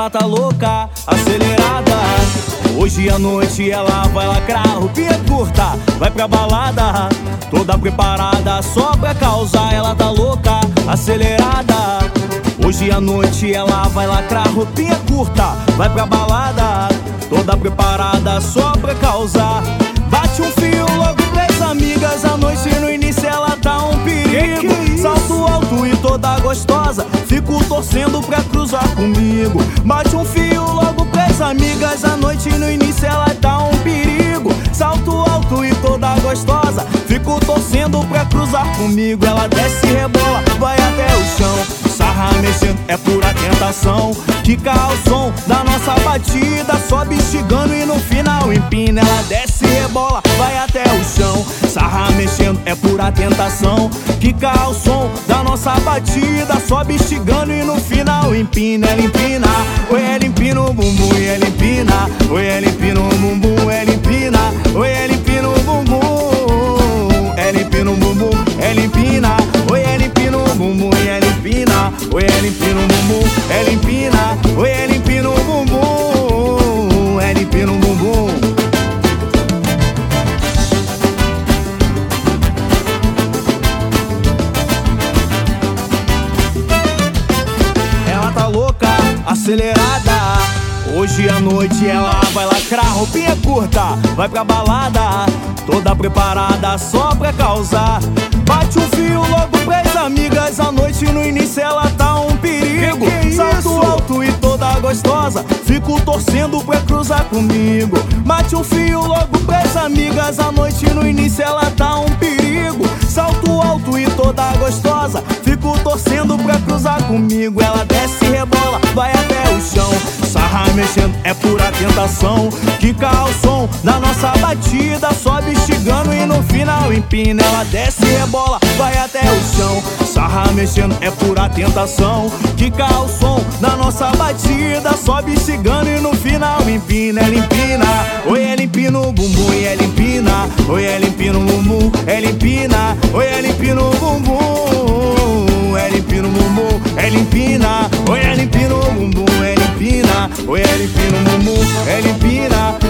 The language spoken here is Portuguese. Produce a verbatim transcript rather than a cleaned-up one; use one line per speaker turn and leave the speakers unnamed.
Ela tá louca, acelerada. Hoje à noite ela vai lacrar. Roupinha curta, vai pra balada, toda preparada só pra causar. Ela tá louca, acelerada. Hoje à noite ela vai lacrar. Roupinha curta, vai pra balada, toda preparada só pra causar. Bate um fio logo pras amigas. À noite no início ela tá um perigo. Que que salto alto e toda gostosa, fico torcendo pra cruzar comigo. Bate um fio logo pras amigas. À noite no início ela tá um perigo. Salto alto e toda gostosa, fico torcendo pra cruzar comigo. Ela desce e rebola, vai até o chão. Sarra mexendo, é pura tentação. Quica o som da nossa batida, sobe estigando e no final empina. Ela desce e rebola, vai até o chão. Sarra mexendo, é pura tentação. Quica o som da nossa batida, sobe estigando e no final empina. Ela empina, oi, ela empina o bumbum e ela empina. Oi, ela empina o bumbum, ela empina. Oi, ela empina o bumbum. Ela empina o bumbum, ela empina. Oi, ela empina o bumbum e ela empina. Oi, ela empina o bumbum, ela empina. Oi, ela empina o bumbum. Ela empina o bumbum. Ela tá louca, acelerada. Hoje à noite ela vai lacrar. Roupinha curta, vai pra balada, toda preparada só pra causar. Bate um fio logo pras amigas. À noite no início ela tá um perigo. Que que salto alto e toda gostosa, fico torcendo pra cruzar comigo. Bate um fio logo pras amigas. À noite no início ela tá um perigo. Salto alto e toda gostosa, fico torcendo pra cruzar comigo. Ela desce e rebola, vai até o chão. Sarra mexendo, é pura tentação. Quica o som da nossa batida, sobe estigando e no final empina. Ela desce e rebola, vai até o chão. Sarra mexendo, é pura tentação. Quica o som da nossa batida, sobe estigando e no final empina. Ela empina, oi, ela empina o bumbum e ela empina. Oi, ela empina o bumbum, ela empina. Oi, ela empina o bumbum. Ela empina o bumbum, ela empina. Oi, ela empina o bumbum, ela empina. Oi, ela empina o bumbum, ela empina.